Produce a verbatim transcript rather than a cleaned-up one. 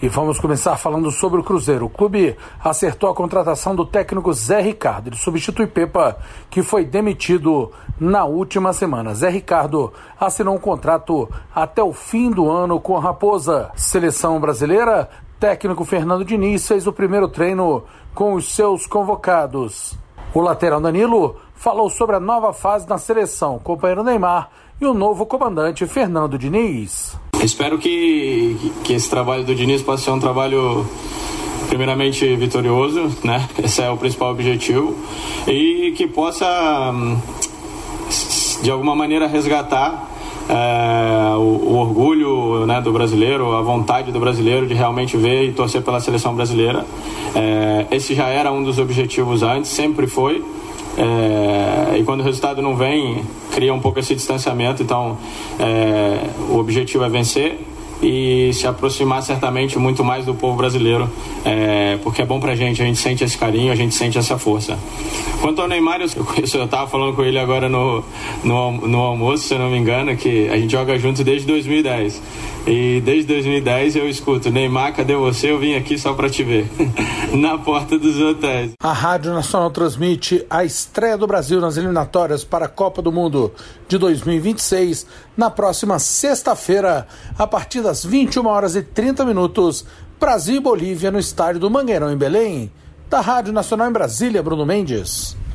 E vamos começar falando sobre o Cruzeiro. O clube acertou a contratação do técnico Zé Ricardo. Ele substitui Pepa, que foi demitido na última semana. Zé Ricardo assinou um contrato até o fim do ano com a Raposa. Seleção brasileira, técnico Fernando Diniz fez o primeiro treino com os seus convocados. O lateral Danilo falou sobre a nova fase na seleção, o companheiro Neymar e o novo comandante Fernando Diniz. Espero que, que esse trabalho do Diniz possa ser um trabalho primeiramente vitorioso, né? Esse é o principal objetivo, e que possa de alguma maneira resgatar é, o, o orgulho, né, do brasileiro, a vontade do brasileiro de realmente ver e torcer pela seleção brasileira. É, esse já era um dos objetivos antes, sempre foi. É, e quando o resultado não vem, cria um pouco esse distanciamento. Então é, o objetivo é vencer e se aproximar certamente muito mais do povo brasileiro, é, porque é bom pra gente, a gente sente esse carinho, a gente sente essa força. Quanto ao Neymar, eu, eu estava falando com ele agora no, no, no almoço, se eu não me engano, que a gente joga junto desde dois mil e dez, e desde dois mil e dez eu escuto: Neymar, cadê você? Eu vim aqui só pra te ver na porta dos hotéis. A Rádio Nacional transmite a estreia do Brasil nas eliminatórias para a Copa do Mundo de dois mil e vinte e seis na próxima sexta-feira, a partir das vinte e uma horas e trinta minutos, Brasil e Bolívia no estádio do Mangueirão, em Belém. Da Rádio Nacional em Brasília, Bruno Mendes.